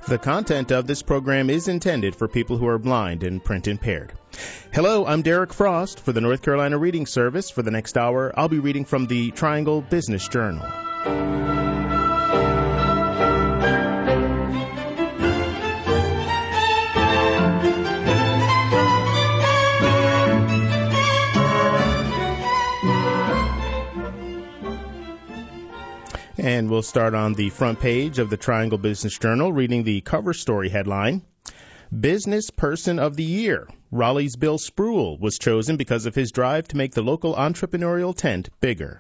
The content of this program is intended for people who are blind and print impaired. Hello, I'm Derek Frost for the North Carolina Reading Service. For the next hour, I'll be reading from the Triangle Business Journal. And we'll start on the front page of the Triangle Business Journal, reading the cover story headline, Business Person of the Year. Raleigh's Bill Spruill was chosen because of his drive to make the local entrepreneurial tent bigger.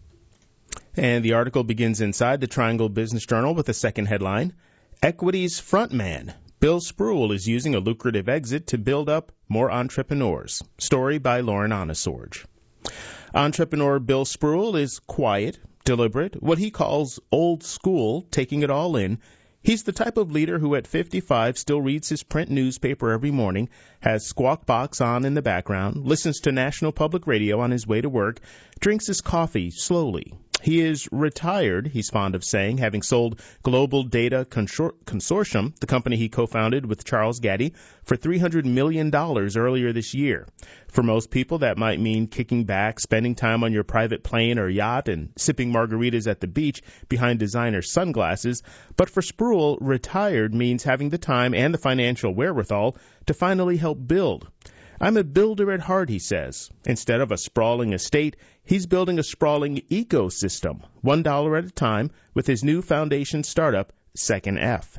And the article begins inside the Triangle Business Journal with a second headline, Equity's Frontman. Bill Spruill is using a lucrative exit to build up more entrepreneurs. Story by Lauren Onesorge. Entrepreneur Bill Spruill is quiet, deliberate, what he calls old school, taking it all in. He's the type of leader who at 55 still reads his print newspaper every morning, has Squawk Box on in the background, listens to National Public Radio on his way to work, drinks his coffee slowly. He is retired, he's fond of saying, having sold Global Data Consortium, the company he co-founded with Charles Gaddy, for $300 million earlier this year. For most people, that might mean kicking back, spending time on your private plane or yacht, and sipping margaritas at the beach behind designer sunglasses. But for Spruill, retired means having the time and the financial wherewithal to finally help build. I'm a builder at heart, he says. Instead of a sprawling estate, he's building a sprawling ecosystem, $1 at a time, with his new foundation startup, Second F.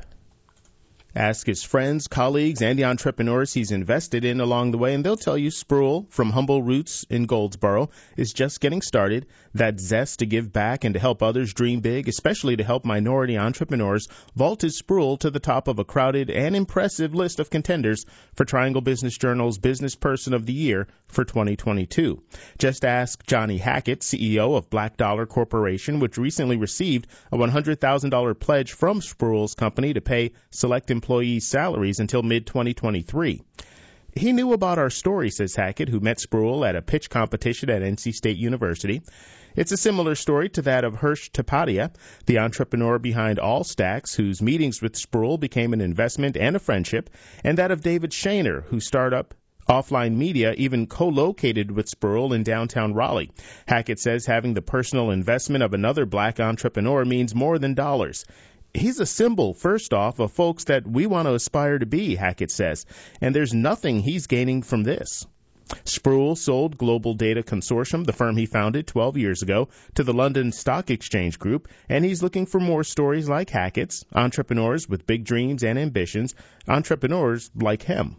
Ask his friends, colleagues, and the entrepreneurs he's invested in along the way, and they'll tell you Spruill, from humble roots in Goldsboro, is just getting started. That zest to give back and to help others dream big, especially to help minority entrepreneurs, vaulted Spruill to the top of a crowded and impressive list of contenders for Triangle Business Journal's Business Person of the Year for 2022. Just ask Johnny Hackett, CEO of Black Dollar Corporation, which recently received a $100,000 pledge from Spruill's company to pay select employees' salaries until mid-2023. He knew about our story, says Hackett, who met Spruill at a pitch competition at NC State University. It's a similar story to that of Hirsch Tapadia, the entrepreneur behind Allstacks, whose meetings with Spruill became an investment and a friendship, and that of David Shaner, whose startup Offline Media even co-located with Spruill in downtown Raleigh. Hackett says having the personal investment of another black entrepreneur means more than dollars. He's a symbol, first off, of folks that we want to aspire to be, Hackett says, and there's nothing he's gaining from this. Spruill sold Global Data Consortium, the firm he founded 12 years ago, to the London Stock Exchange Group, and he's looking for more stories like Hackett's, entrepreneurs with big dreams and ambitions, entrepreneurs like him.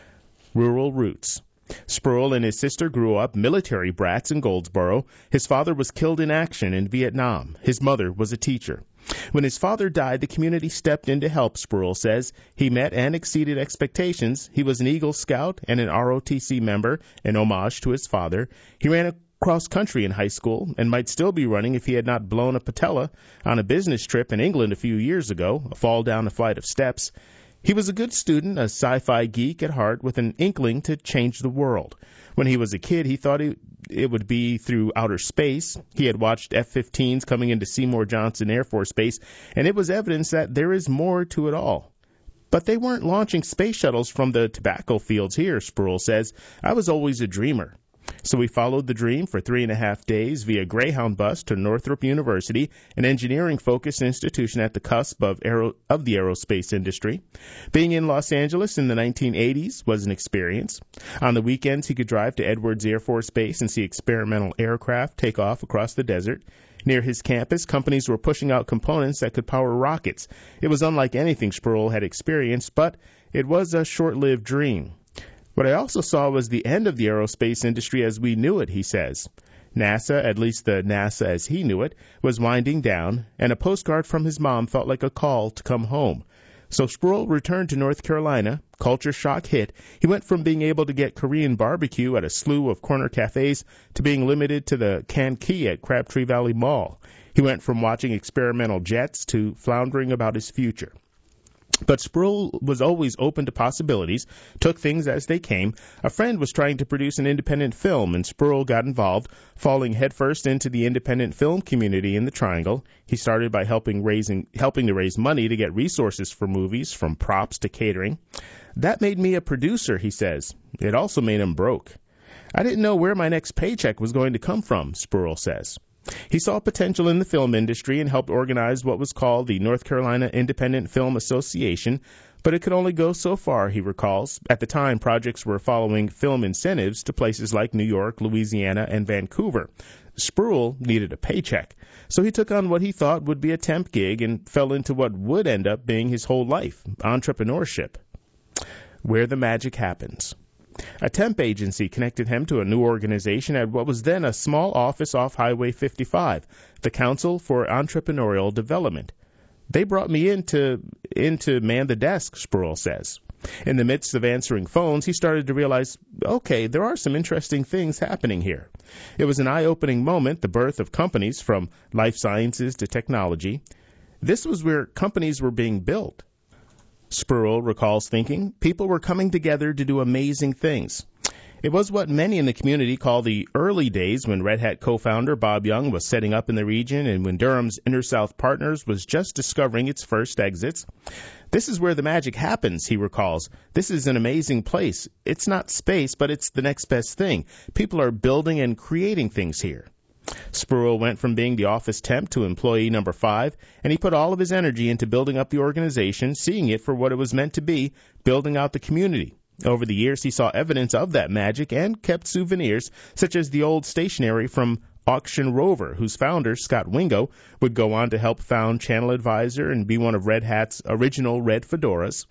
Rural roots. Spruill and his sister grew up military brats in Goldsboro. His father was killed in action in Vietnam. His mother was a teacher. When his father died, the community stepped in to help, Spruill says. He met and exceeded expectations. He was an Eagle Scout and an ROTC member, an homage to his father. He ran across country in high school and might still be running if he had not blown a patella on a business trip in England a few years ago, a fall down a flight of steps. He was a good student, a sci-fi geek at heart with an inkling to change the world. When he was a kid, he thought it would be through outer space. He had watched F-15s coming into Seymour Johnson Air Force Base, and it was evidence that there is more to it all. But they weren't launching space shuttles from the tobacco fields here, Spruill says. I was always a dreamer. So we followed the dream for 3.5 days via Greyhound bus to Northrop University, an engineering-focused institution at the cusp of the aerospace industry. Being in Los Angeles in the 1980s was an experience. On the weekends, he could drive to Edwards Air Force Base and see experimental aircraft take off across the desert. Near his campus, companies were pushing out components that could power rockets. It was unlike anything Spruill had experienced, but it was a short-lived dream. What I also saw was the end of the aerospace industry as we knew it, he says. NASA, at least the NASA as he knew it, was winding down, and a postcard from his mom felt like a call to come home. So Spruill returned to North Carolina. Culture shock hit. He went from being able to get Korean barbecue at a slew of corner cafes to being limited to the canned key at Crabtree Valley Mall. He went from watching experimental jets to floundering about his future. But Spruill was always open to possibilities, took things as they came. A friend was trying to produce an independent film, and Spruill got involved, falling headfirst into the independent film community in the Triangle. He started by helping to raise money to get resources for movies, from props to catering. That made me a producer, he says. It also made him broke. I didn't know where my next paycheck was going to come from, Spruill says. He saw potential in the film industry and helped organize what was called the North Carolina Independent Film Association, but it could only go so far, he recalls. At the time, projects were following film incentives to places like New York, Louisiana, and Vancouver. Spruill needed a paycheck, so he took on what he thought would be a temp gig and fell into what would end up being his whole life, entrepreneurship. Where the magic happens. A temp agency connected him to a new organization at what was then a small office off Highway 55, the Council for Entrepreneurial Development. They brought me in to man the desk, Spruill says. In the midst of answering phones, he started to realize, okay, there are some interesting things happening here. It was an eye-opening moment, the birth of companies from life sciences to technology. This was where companies were being built. Spruill recalls thinking, people were coming together to do amazing things. It was what many in the community call the early days when Red Hat co-founder Bob Young was setting up in the region and when Durham's Inner South Partners was just discovering its first exits. This is where the magic happens, he recalls. This is an amazing place. It's not space, but it's the next best thing. People are building and creating things here. Spruill went from being the office temp to employee number 5, and he put all of his energy into building up the organization, seeing it for what it was meant to be, building out the community. Over the years, he saw evidence of that magic and kept souvenirs, such as the old stationery from Auction Rover, whose founder, Scott Wingo, would go on to help found Channel Advisor and be one of Red Hat's original red fedoras.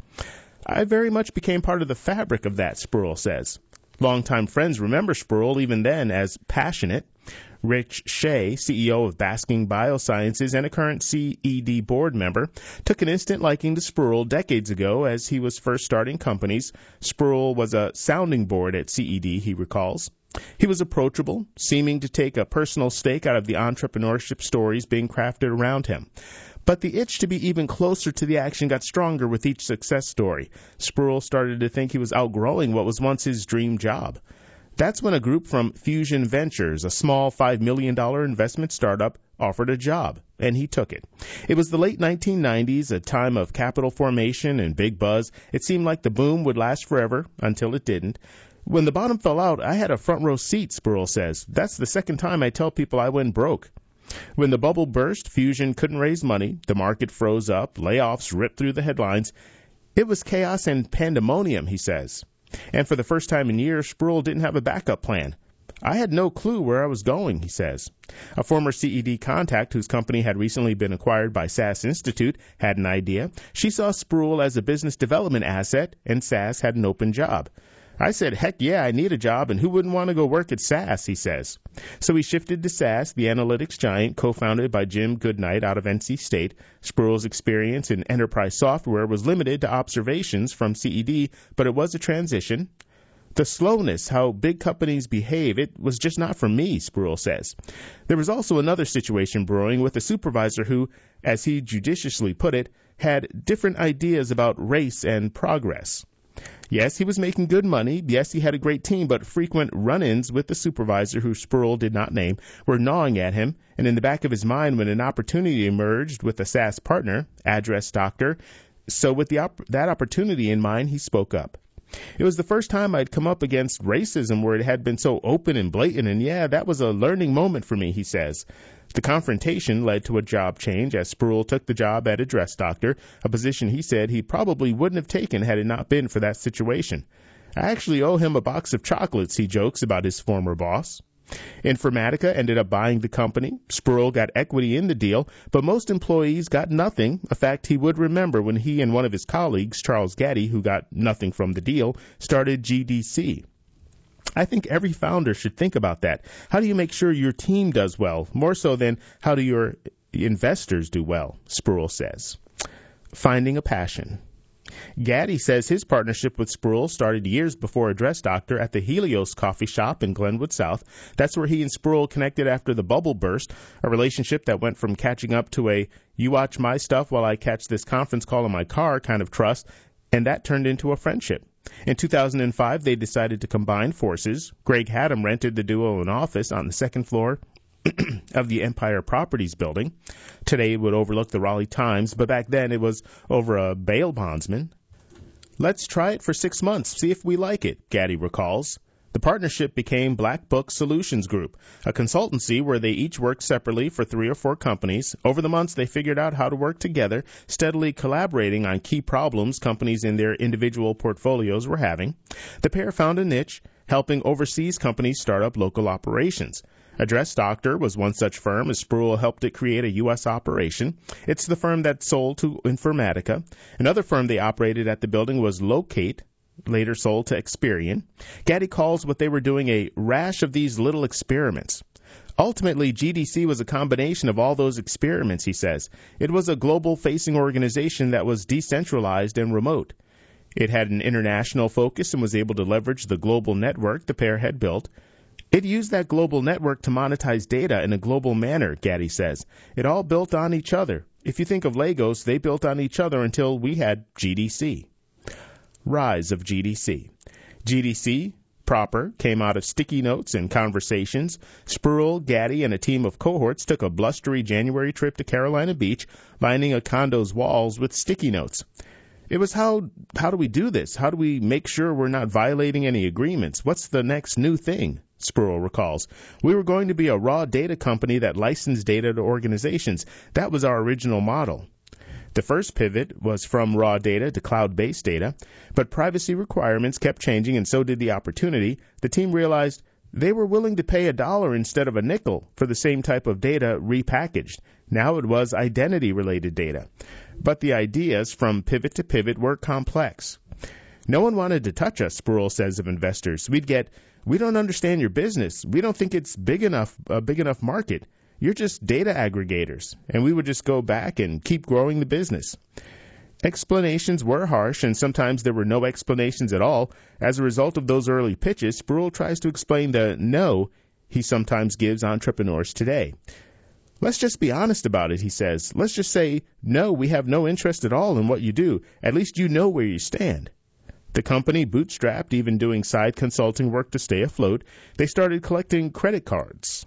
I very much became part of the fabric of that, Spruill says. Longtime friends remember Spruill even then as passionate. Rich Shea, CEO of Basking Biosciences and a current CED board member, took an instant liking to Spruill decades ago as he was first starting companies. Spruill was a sounding board at CED, he recalls. He was approachable, seeming to take a personal stake out of the entrepreneurship stories being crafted around him. But the itch to be even closer to the action got stronger with each success story. Spruill started to think he was outgrowing what was once his dream job. That's when a group from Fusion Ventures, a small $5 million investment startup, offered a job, and he took it. It was the late 1990s, a time of capital formation and big buzz. It seemed like the boom would last forever, until it didn't. When the bottom fell out, I had a front row seat, Spruill says. That's the second time I tell people I went broke. When the bubble burst, Fusion couldn't raise money, the market froze up, layoffs ripped through the headlines. It was chaos and pandemonium, he says. And for the first time in years, Spruill didn't have a backup plan. I had no clue where I was going, he says. A former CED contact whose company had recently been acquired by SAS Institute had an idea. She saw Spruill as a business development asset, and SAS had an open job. I said, heck yeah, I need a job, and who wouldn't want to go work at SAS, he says. So he shifted to SAS, the analytics giant co-founded by Jim Goodnight out of NC State. Spruill's experience in enterprise software was limited to observations from CED, but it was a transition. The slowness, how big companies behave, it was just not for me, Spruill says. There was also another situation brewing with a supervisor who, as he judiciously put it, had different ideas about race and progress. Yes, he was making good money. Yes, he had a great team, but frequent run-ins with the supervisor, who Spruill did not name, were gnawing at him, and in the back of his mind when an opportunity emerged with a SAS partner, Address Doctor, so with that opportunity in mind, he spoke up. It was the first time I'd come up against racism where it had been so open and blatant, and yeah, that was a learning moment for me, he says. The confrontation led to a job change as Spruill took the job at Address Doctor, a position he said he probably wouldn't have taken had it not been for that situation. I actually owe him a box of chocolates, he jokes about his former boss. Informatica ended up buying the company. Spruill got equity in the deal, but most employees got nothing, a fact he would remember when he and one of his colleagues, Charles Gaddy, who got nothing from the deal, started GDC. I think every founder should think about that. How do you make sure your team does well, more so than how do your investors do well, Spruill says. Finding a passion. Gaddy says his partnership with Spruill started years before Address Doctor at the Helios coffee shop in Glenwood South. That's where he and Spruill connected after the bubble burst, a relationship that went from catching up to a you watch my stuff while I catch this conference call in my car kind of trust, and that turned into a friendship. In 2005, they decided to combine forces. Greg Haddam rented the duo an office on the second floor of the Empire Properties building. Today it would overlook the Raleigh Times, but back then it was over a bail bondsman. Let's try it for 6 months, see if we like it, Gaddy recalls. The partnership became Black Book Solutions Group, a consultancy where they each worked separately for 3 or 4 companies. Over the months, they figured out how to work together, steadily collaborating on key problems companies in their individual portfolios were having. The pair found a niche, helping overseas companies start up local operations. Address Doctor was one such firm, as Spruill helped it create a U.S. operation. It's the firm that sold to Informatica. Another firm they operated at the building was Locate, later sold to Experian. Gaddy calls what they were doing a rash of these little experiments. Ultimately, GDC was a combination of all those experiments, he says. It was a global-facing organization that was decentralized and remote. It had an international focus and was able to leverage the global network the pair had built. It used that global network to monetize data in a global manner, Gaddy says. It all built on each other. If you think of Legos, they built on each other until we had GDC. Rise of GDC. GDC proper came out of sticky notes and conversations. Spruill, Gaddy, and a team of cohorts took a blustery January trip to Carolina Beach, lining a condo's walls with sticky notes. It was how do we do this? How do we make sure we're not violating any agreements? What's the next new thing? Spruill recalls. We were going to be a raw data company that licensed data to organizations. That was our original model. The first pivot was from raw data to cloud-based data, but privacy requirements kept changing and so did the opportunity. The team realized they were willing to pay $1 instead of a nickel for the same type of data repackaged. Now it was identity-related data. But the ideas from pivot to pivot were complex. No one wanted to touch us, Spruill says of investors. We'd get, we don't understand your business. We don't think it's a big enough market. You're just data aggregators. And we would just go back and keep growing the business. Explanations were harsh, and sometimes there were no explanations at all. As a result of those early pitches, Spruill tries to explain the no he sometimes gives entrepreneurs today. Let's just be honest about it, he says. Let's just say, no, we have no interest at all in what you do. At least you know where you stand. The company bootstrapped, even doing side consulting work to stay afloat. They started collecting credit cards.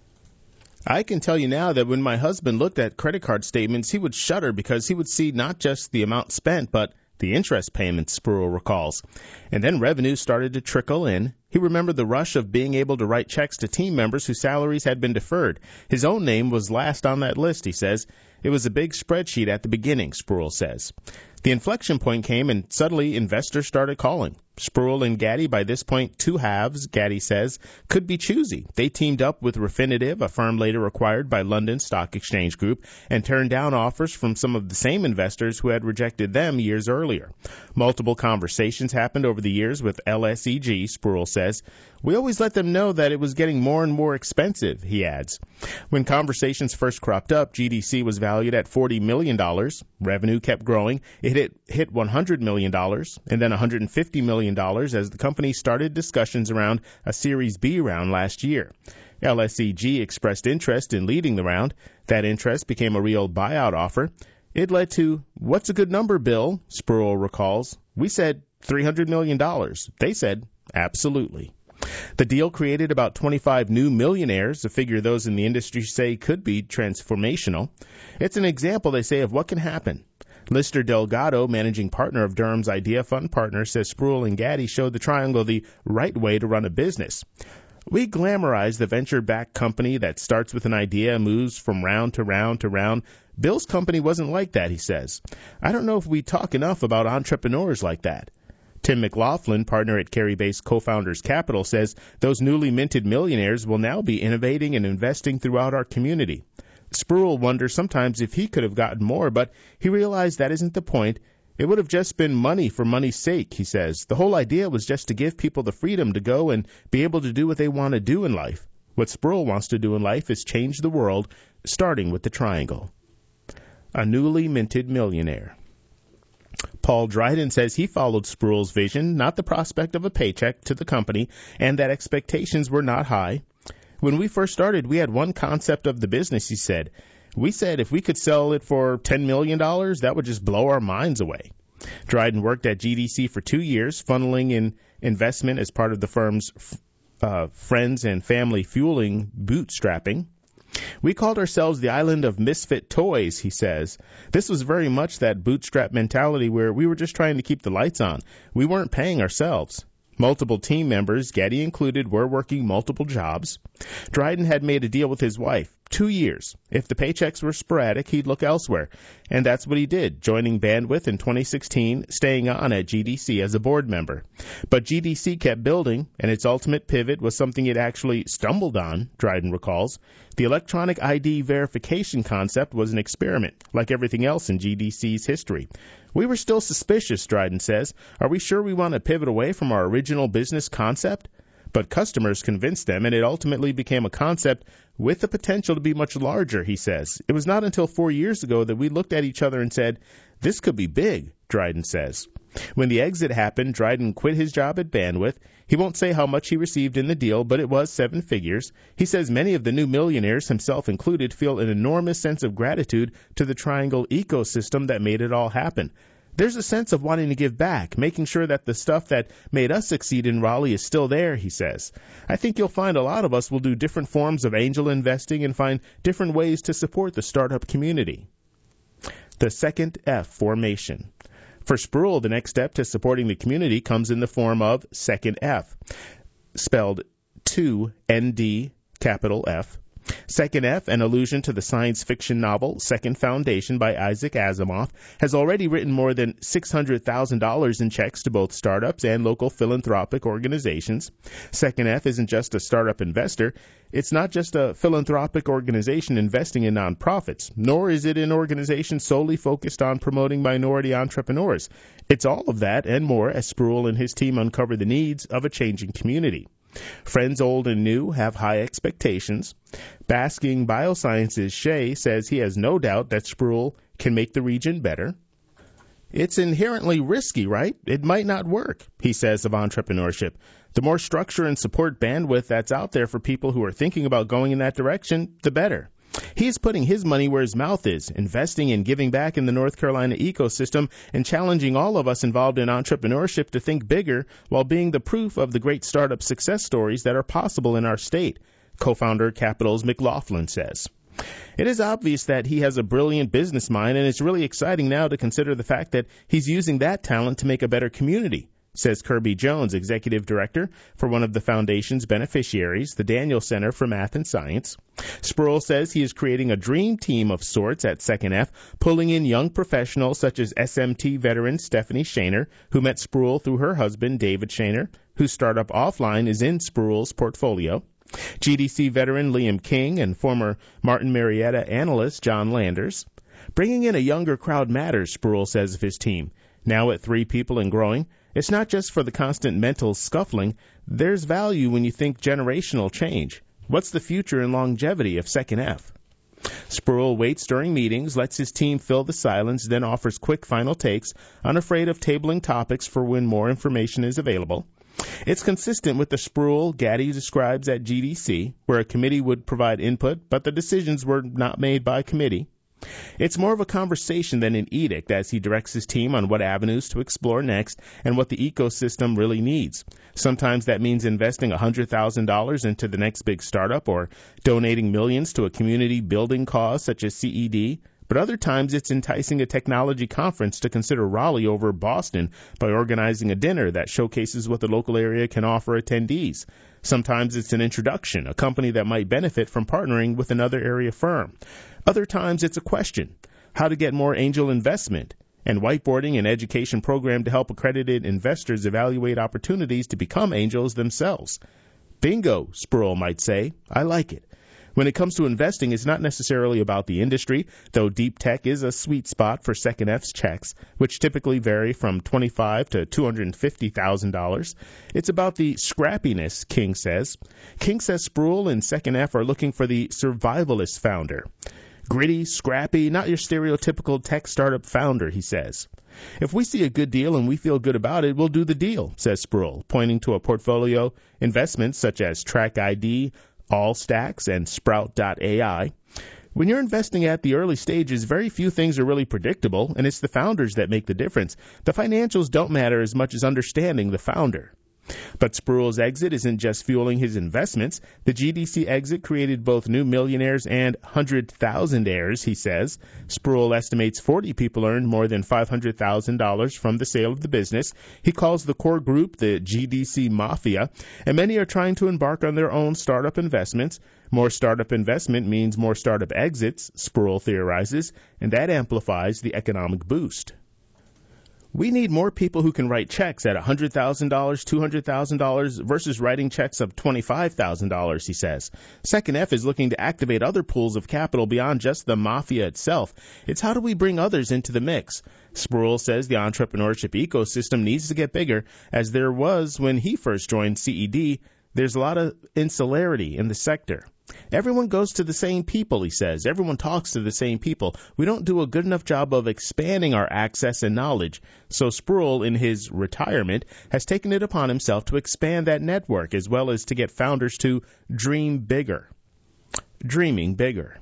I can tell you now that when my husband looked at credit card statements, he would shudder because he would see not just the amount spent, but the interest payments, Spruill recalls. And then revenue started to trickle in. He remembered the rush of being able to write checks to team members whose salaries had been deferred. His own name was last on that list, he says. It was a big spreadsheet at the beginning, Spruill says. The inflection point came, and suddenly investors started calling. Spruill and Gaddy, by this point, two halves, Gaddy says, could be choosy. They teamed up with Refinitiv, a firm later acquired by London Stock Exchange Group, and turned down offers from some of the same investors who had rejected them years earlier. Multiple conversations happened over the years with LSEG, Spruill says. We always let them know that it was getting more and more expensive, he adds. When conversations first cropped up, GDC was valued at $40 million. Revenue kept growing. It hit $100 million and then $150 million as the company started discussions around a Series B round last year. LSEG expressed interest in leading the round. That interest became a real buyout offer. It led to, what's a good number, Bill? Spruill recalls. We said $300 million. They said, absolutely. The deal created about 25 new millionaires, a figure those in the industry say could be transformational. It's an example, they say, of what can happen. Lister Delgado, managing partner of Durham's Idea Fund Partners, says Spruill and Gaddy showed the triangle the right way to run a business. We glamorize the venture-backed company that starts with an idea and moves from round to round to round. Bill's company wasn't like that, he says. I don't know if we talk enough about entrepreneurs like that. Tim McLaughlin, partner at Cary-based Co-Founders Capital, says those newly minted millionaires will now be innovating and investing throughout our community. Spruill wonders sometimes if he could have gotten more, but he realized that isn't the point. It would have just been money for money's sake, he says. The whole idea was just to give people the freedom to go and be able to do what they want to do in life. What Spruill wants to do in life is change the world, starting with the triangle. A newly minted millionaire. Paul Dryden says he followed Spruill's vision, not the prospect of a paycheck to the company, and that expectations were not high. When we first started, we had one concept of the business, he said. We said if we could sell it for $10 million, that would just blow our minds away. Dryden worked at GDC for 2 years, funneling in investment as part of the firm's friends and family fueling bootstrapping. We called ourselves the island of misfit toys, he says. This was very much that bootstrap mentality where we were just trying to keep the lights on. We weren't paying ourselves. Multiple team members, Getty included, were working multiple jobs. Dryden had made a deal with his wife, 2 years. If the paychecks were sporadic, he'd look elsewhere. And that's what he did, joining Bandwidth in 2016, staying on at GDC as a board member. But GDC kept building, and its ultimate pivot was something it actually stumbled on, Dryden recalls. The electronic ID verification concept was an experiment, like everything else in GDC's history. We were still suspicious, Dryden says. Are we sure we want to pivot away from our original business concept? But customers convinced them, and it ultimately became a concept with the potential to be much larger, he says. It was not until 4 years ago that we looked at each other and said, this could be big, Dryden says. When the exit happened, Dryden quit his job at Bandwidth. He won't say how much he received in the deal, but it was 7 figures. He says many of the new millionaires, himself included, feel an enormous sense of gratitude to the Triangle ecosystem that made it all happen. There's a sense of wanting to give back, making sure that the stuff that made us succeed in Raleigh is still there, he says. I think you'll find a lot of us will do different forms of angel investing and find different ways to support the startup community. The second F formation. For Spruill, the next step to supporting the community comes in the form of Second F, spelled 2ND, capital F. Second F, an allusion to the science fiction novel Second Foundation by Isaac Asimov, has already written more than $600,000 in checks to both startups and local philanthropic organizations. Second F isn't just a startup investor. It's not just a philanthropic organization investing in nonprofits, nor is it an organization solely focused on promoting minority entrepreneurs. It's all of that and more as Spruill and his team uncover the needs of a changing community. Friends old and new have high expectations. Basking Biosciences' Shea says he has no doubt that Spruill can make the region better. It's inherently risky, right? It might not work, he says of entrepreneurship. The more structure and support bandwidth that's out there for people who are thinking about going in that direction, the better. He is putting his money where his mouth is, investing and giving back in the North Carolina ecosystem and challenging all of us involved in entrepreneurship to think bigger while being the proof of the great startup success stories that are possible in our state, co-founder Capital's McLaughlin says. It is obvious that he has a brilliant business mind, and it's really exciting now to consider the fact that he's using that talent to make a better community, says Kirby Jones, executive director for one of the foundation's beneficiaries, the Daniel Center for Math and Science. Spruill says he is creating a dream team of sorts at Second F, pulling in young professionals such as SMT veteran Stephanie Shaner, who met Spruill through her husband, David Shaner, whose startup Offline is in Spruill's portfolio. GDC veteran Liam King and former Martin Marietta analyst John Landers. Bringing in a younger crowd matters, Spruill says of his team. Now at 3 people and growing, it's not just for the constant mental scuffling. There's value when you think generational change. What's the future and longevity of Second F? Spruill waits during meetings, lets his team fill the silence, then offers quick final takes, unafraid of tabling topics for when more information is available. It's consistent with the Spruill Getty describes at GDC, where a committee would provide input, but the decisions were not made by committee. It's more of a conversation than an edict as he directs his team on what avenues to explore next and what the ecosystem really needs. Sometimes that means investing $100,000 into the next big startup or donating millions to a community building cause such as CED. But other times it's enticing a technology conference to consider Raleigh over Boston by organizing a dinner that showcases what the local area can offer attendees. Sometimes it's an introduction, a company that might benefit from partnering with another area firm. Other times it's a question, how to get more angel investment, and whiteboarding an education program to help accredited investors evaluate opportunities to become angels themselves. Bingo, Spruill might say. I like it. When it comes to investing, it's not necessarily about the industry, though deep tech is a sweet spot for Second F's checks, which typically vary from $25,000 to $250,000. It's about the scrappiness, King says. King says Spruill and Second F are looking for the survivalist founder. Gritty, scrappy, not your stereotypical tech startup founder, he says. If we see a good deal and we feel good about it, we'll do the deal, says Spruill, pointing to a portfolio investments such as TrackID, AllStacks, and Sprout.ai. When you're investing at the early stages, very few things are really predictable, and it's the founders that make the difference. The financials don't matter as much as understanding the founder. But Spruill's exit isn't just fueling his investments. The GDC exit created both new millionaires and 100,000-aires, he says. Spruill estimates 40 people earned more than $500,000 from the sale of the business. He calls the core group the GDC Mafia, and many are trying to embark on their own startup investments. More startup investment means more startup exits, Spruill theorizes, and that amplifies the economic boost. We need more people who can write checks at $100,000, $200,000 versus writing checks of $25,000, he says. Second F is looking to activate other pools of capital beyond just the mafia itself. It's how do we bring others into the mix? Spruill says the entrepreneurship ecosystem needs to get bigger, as there was when he first joined CED. There's a lot of insularity in the sector. Everyone goes to the same people, he says. Everyone talks to the same people. We don't do a good enough job of expanding our access and knowledge. So Spruill, in his retirement, has taken it upon himself to expand that network as well as to get founders to dream bigger. Dreaming bigger.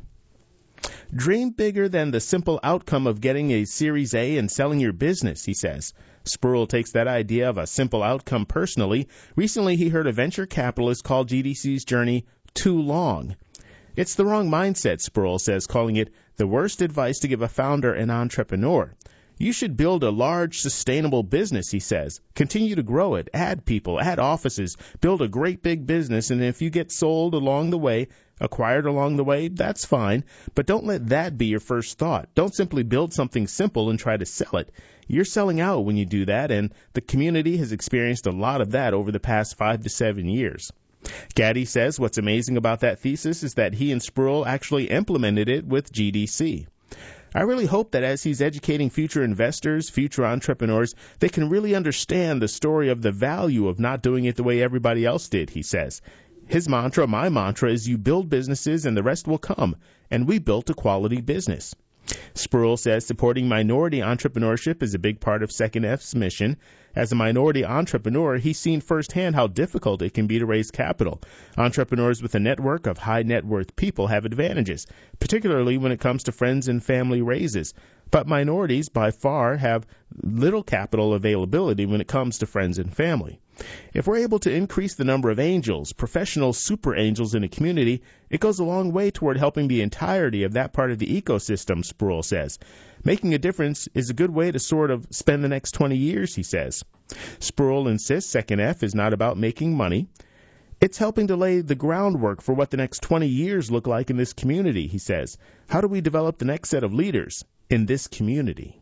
Dream bigger than the simple outcome of getting a Series A and selling your business, he says. Spruill takes that idea of a simple outcome personally. Recently, he heard a venture capitalist call GDC's journey too long. It's the wrong mindset, Spruill says, calling it the worst advice to give a founder and entrepreneur. You should build a large, sustainable business, he says. Continue to grow it, add people, add offices, build a great big business, and if you get sold along the way, acquired along the way, that's fine. But don't let that be your first thought. Don't simply build something simple and try to sell it. You're selling out when you do that, and the community has experienced a lot of that over the past 5 to 7 years. Gaddy says what's amazing about that thesis is that he and Spruill actually implemented it with GDC. I really hope that as he's educating future investors, future entrepreneurs, they can really understand the story of the value of not doing it the way everybody else did, he says. His mantra, my mantra, is you build businesses and the rest will come, and we built a quality business. Spruill says supporting minority entrepreneurship is a big part of Second F's mission. As a minority entrepreneur, he's seen firsthand how difficult it can be to raise capital. Entrepreneurs with a network of high net worth people have advantages, particularly when it comes to friends and family raises. But minorities by far have little capital availability when it comes to friends and family. If we're able to increase the number of angels, professional super angels in a community, it goes a long way toward helping the entirety of that part of the ecosystem, Spruill says. Making a difference is a good way to sort of spend the next 20 years, he says. Spruill insists Second F is not about making money. It's helping to lay the groundwork for what the next 20 years look like in this community, he says. How do we develop the next set of leaders in this community?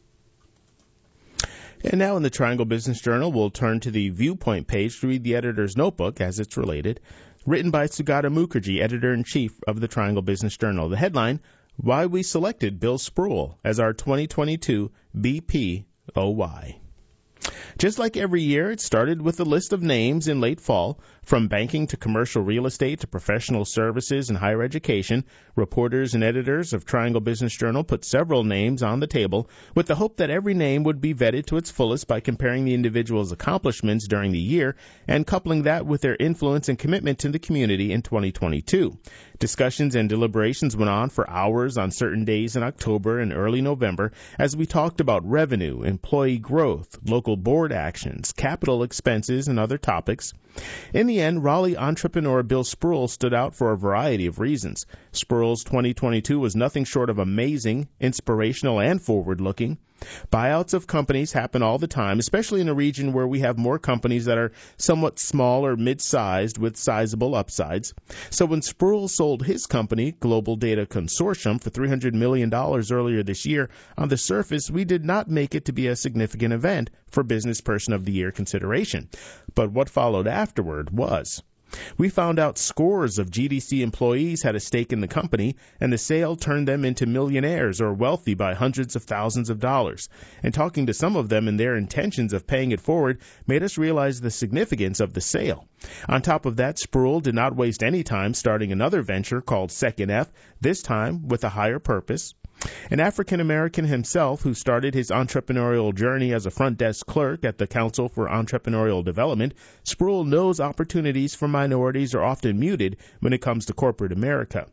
And now in the Triangle Business Journal, we'll turn to the Viewpoint page to read the editor's notebook, as it's related, written by Sugata Mukherjee, editor-in-chief of the Triangle Business Journal. The headline, Why We Selected Bill Spruill as Our 2022 BPOY. Just like every year, it started with a list of names in late fall. From banking to commercial real estate to professional services and higher education, reporters and editors of Triangle Business Journal put several names on the table with the hope that every name would be vetted to its fullest by comparing the individual's accomplishments during the year and coupling that with their influence and commitment to the community in 2022. Discussions and deliberations went on for hours on certain days in October and early November as we talked about revenue, employee growth, local board actions, capital expenses, and other topics. In the end, Raleigh entrepreneur Bill Spruill stood out for a variety of reasons. Spruill's 2022 was nothing short of amazing, inspirational, and forward-looking. Buyouts of companies happen all the time, especially in a region where we have more companies that are somewhat small or mid-sized with sizable upsides. So when Spruill sold his company, Global Data Consortium, for $300 million earlier this year, on the surface, we did not make it to be a significant event for Business Person of the Year consideration. But what followed afterward was. We found out scores of GDC employees had a stake in the company, and the sale turned them into millionaires or wealthy by hundreds of thousands of dollars. And talking to some of them and their intentions of paying it forward made us realize the significance of the sale. On top of that, Spruill did not waste any time starting another venture called Second F, this time with a higher purpose. An African-American himself who started his entrepreneurial journey as a front desk clerk at the Council for Entrepreneurial Development, Spruill knows opportunities for minorities are often muted when it comes to corporate America.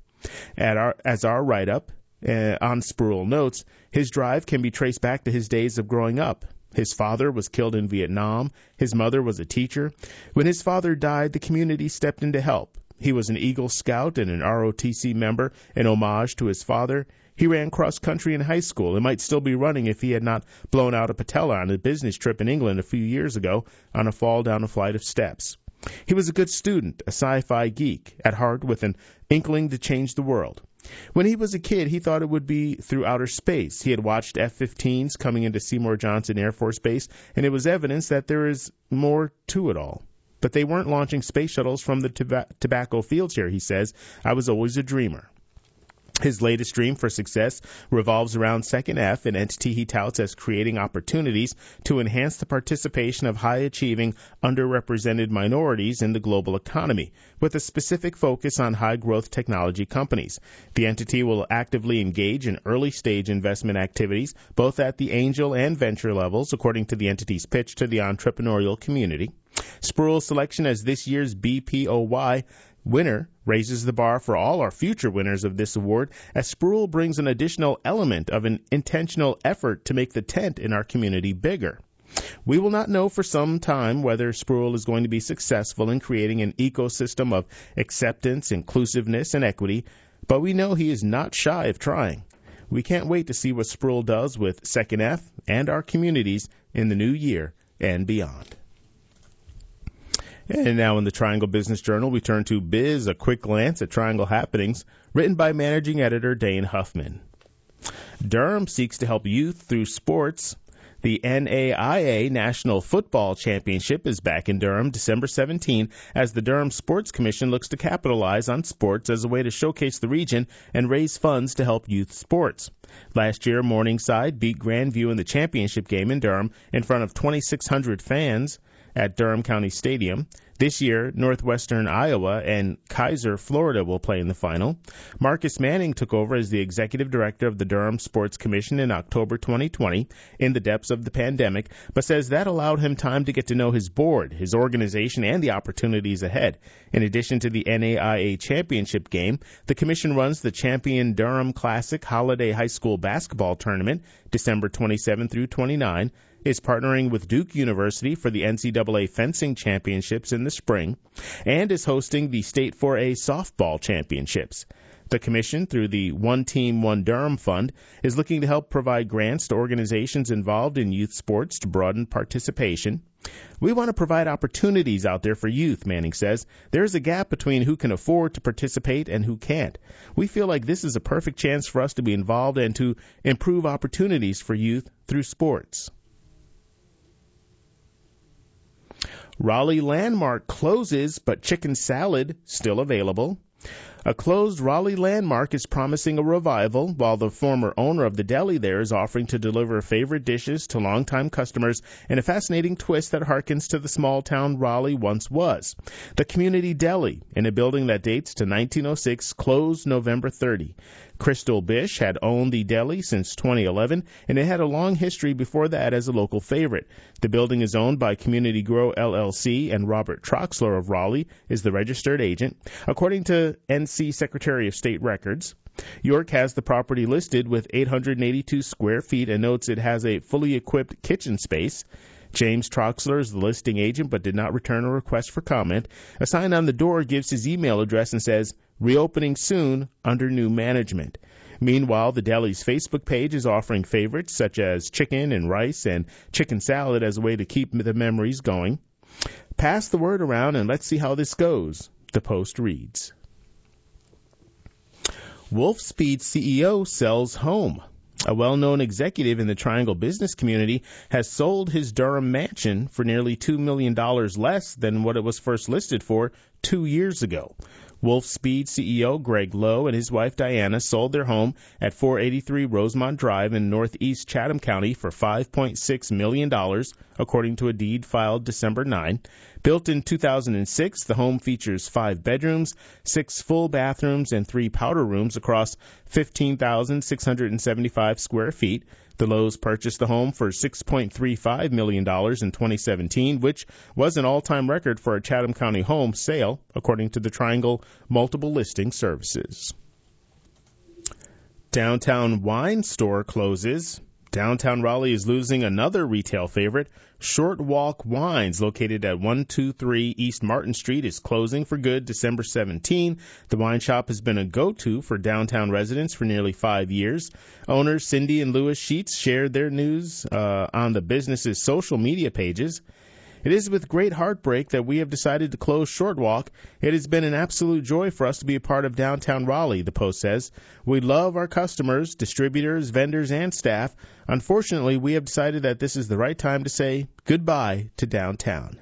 As our write-up on Spruill notes, his drive can be traced back to his days of growing up. His father was killed in Vietnam. His mother was a teacher. When his father died, the community stepped in to help. He was an Eagle Scout and an ROTC member in homage to his father. He ran cross-country in high school and might still be running if he had not blown out a patella on a business trip in England a few years ago on a fall down a flight of steps. He was a good student, a sci-fi geek, at heart with an inkling to change the world. When he was a kid, he thought it would be through outer space. He had watched F-15s coming into Seymour Johnson Air Force Base, and it was evidence that there is more to it all. But they weren't launching space shuttles from the tobacco fields here, he says. I was always a dreamer. His latest dream for success revolves around Second F, an entity he touts as creating opportunities to enhance the participation of high-achieving, underrepresented minorities in the global economy, with a specific focus on high-growth technology companies. The entity will actively engage in early-stage investment activities, both at the angel and venture levels, according to the entity's pitch to the entrepreneurial community. Spruill's selection as this year's BPOY winner raises the bar for all our future winners of this award, as Spruill brings an additional element of an intentional effort to make the tent in our community bigger. We will not know for some time whether Spruill is going to be successful in creating an ecosystem of acceptance, inclusiveness, and equity, but we know he is not shy of trying. We can't wait to see what Spruill does with Second F and our communities in the new year and beyond. And now in the Triangle Business Journal, we turn to Biz, a quick glance at Triangle happenings, written by managing editor Dane Huffman. Durham seeks to help youth through sports. The NAIA National Football Championship is back in Durham December 17 as the Durham Sports Commission looks to capitalize on sports as a way to showcase the region and raise funds to help youth sports. Last year, Morningside beat Grandview in the championship game in Durham in front of 2,600 fans at Durham County Stadium. This year, Northwestern Iowa and Kaiser, Florida will play in the final. Marcus Manning took over as the executive director of the Durham Sports Commission in October 2020 in the depths of the pandemic, but says that allowed him time to get to know his board, his organization, and the opportunities ahead. In addition to the NAIA championship game, the commission runs the Champion Durham Classic Holiday High School Basketball Tournament December 27 through 29, is partnering with Duke University for the NCAA Fencing Championships in the spring, and is hosting the State 4A Softball Championships. The commission, through the One Team, One Durham Fund, is looking to help provide grants to organizations involved in youth sports to broaden participation. We want to provide opportunities out there for youth, Manning says. There is a gap between who can afford to participate and who can't. We feel like this is a perfect chance for us to be involved and to improve opportunities for youth through sports. Raleigh Landmark closes, but chicken salad still available. A closed Raleigh Landmark is promising a revival, while the former owner of the deli there is offering to deliver favorite dishes to longtime customers in a fascinating twist that harkens to the small town Raleigh once was. The Community Deli, in a building that dates to 1906, closed November 30. Crystal Bish had owned the deli since 2011, and it had a long history before that as a local favorite. The building is owned by Community Grow LLC, and Robert Troxler of Raleigh is the registered agent. According to NC Secretary of State records, York has the property listed with 882 square feet and notes it has a fully equipped kitchen space. James Troxler is the listing agent but did not return a request for comment. A sign on the door gives his email address and says, "Reopening soon under new management." Meanwhile, the deli's Facebook page is offering favorites such as chicken and rice and chicken salad as a way to keep the memories going. Pass the word around and let's see how this goes, the Post reads. Wolfspeed CEO sells home. A well-known executive in the Triangle business community has sold his Durham mansion for nearly $2 million less than what it was first listed for 2 years ago. Wolfspeed CEO Greg Lowe and his wife Diana sold their home at 483 Rosemont Drive in northeast Chatham County for $5.6 million, according to a deed filed December 9. Built in 2006, the home features 5 bedrooms, 6 full bathrooms, and 3 powder rooms across 15,675 square feet. The Lowe's purchased the home for $6.35 million in 2017, which was an all-time record for a Chatham County home sale, according to the Triangle Multiple Listing Services. Downtown wine store closes. Downtown Raleigh is losing another retail favorite. Short Walk Wines, located at 123 East Martin Street, is closing for good December 17. The wine shop has been a go-to for downtown residents for nearly 5 years. Owners Cindy and Louis Sheets shared their news on the business's social media pages. It is with great heartbreak that we have decided to close Short Walk. It has been an absolute joy for us to be a part of downtown Raleigh, the Post says. We love our customers, distributors, vendors, and staff. Unfortunately, we have decided that this is the right time to say goodbye to downtown.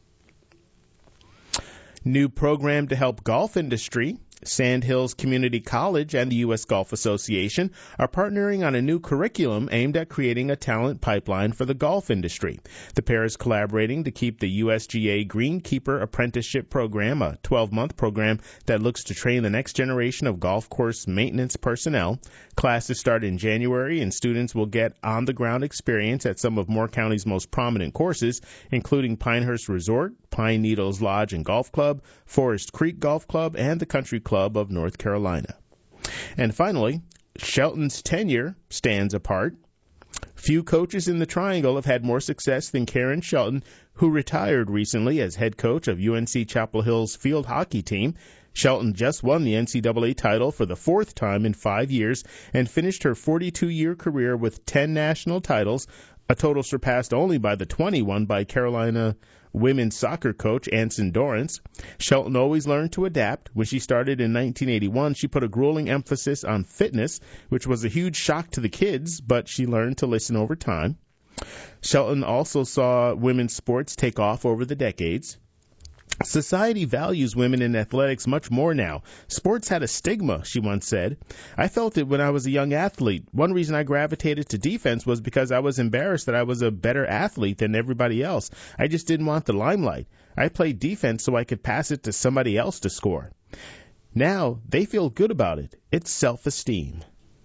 New program to help golf industry. Sandhills Community College and the U.S. Golf Association are partnering on a new curriculum aimed at creating a talent pipeline for the golf industry. The pair is collaborating to keep the USGA Greenkeeper Apprenticeship Program, a 12-month program that looks to train the next generation of golf course maintenance personnel. Classes start in January, and students will get on-the-ground experience at some of Moore County's most prominent courses, including Pinehurst Resort, Pine Needles Lodge and Golf Club, Forest Creek Golf Club, and the Country Club of North Carolina. And finally, Shelton's tenure stands apart. Few coaches in the Triangle have had more success than Karen Shelton, who retired recently as head coach of UNC Chapel Hill's field hockey team. Shelton just won the NCAA title for the 4th time in 5 years and finished her 42-year career with 10 national titles, a total surpassed only by the 20 won by Carolina women's soccer coach Anson Dorrance. Shelton always learned to adapt. When she started in 1981, she put a grueling emphasis on fitness, which was a huge shock to the kids, but she learned to listen over time. Shelton also saw women's sports take off over the decades. Society values women in athletics much more now. Sports had a stigma, she once said. I felt it when I was a young athlete. One reason I gravitated to defense was because I was embarrassed that I was a better athlete than everybody else. I just didn't want the limelight. I played defense so I could pass it to somebody else to score. Now, they feel good about it. It's self-esteem.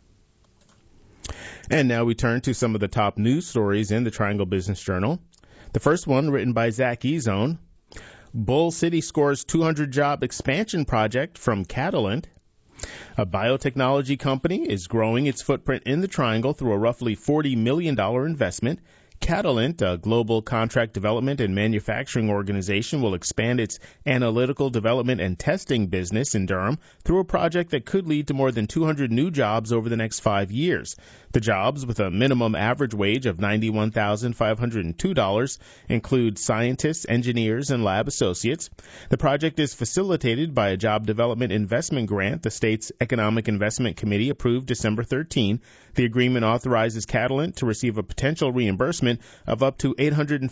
And now we turn to some of the top news stories in the Triangle Business Journal. The first one, written by Zach Ezone. Bull City scores 200-job expansion project from Catalent. A biotechnology company is growing its footprint in the Triangle through a roughly $40 million investment. Catalent, a global contract development and manufacturing organization, will expand its analytical development and testing business in Durham through a project that could lead to more than 200 new jobs over the next 5 years. The jobs, with a minimum average wage of $91,502, include scientists, engineers, and lab associates. The project is facilitated by a job development investment grant the state's Economic Investment Committee approved December 13. The agreement authorizes Catalent to receive a potential reimbursement of up to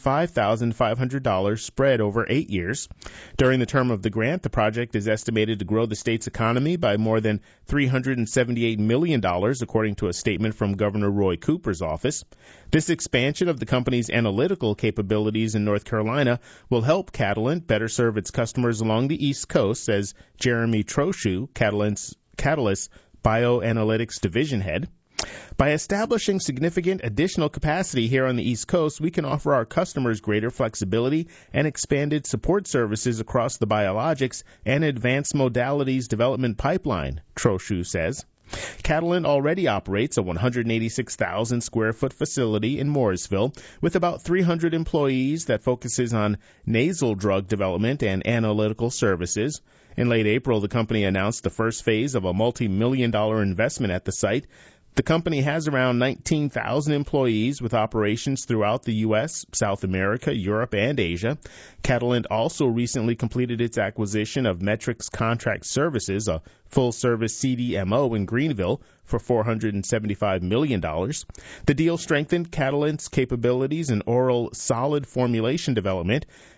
$805,500 spread over 8 years. During the term of the grant, the project is estimated to grow the state's economy by more than $378 million, according to a statement from Governor Roy Cooper's office. This expansion of the company's analytical capabilities in North Carolina will help Catalent better serve its customers along the East Coast, says Jeremy Trochu, Catalyst's Bioanalytics Division Head. By establishing significant additional capacity here on the East Coast, we can offer our customers greater flexibility and expanded support services across the biologics and advanced modalities development pipeline, Trochu says. Catalent already operates a 186,000 square foot facility in Mooresville with about 300 employees that focuses on nasal drug development and analytical services. In late April, the company announced the first phase of a multi-million-dollar investment at the site. The company has around 19,000 employees with operations throughout the U.S., South America, Europe, and Asia. Catalent also recently completed its acquisition of Metrics Contract Services, a full-service CDMO in Greenville, for $475 million. The deal strengthened Catalent's capabilities in oral solid formulation development.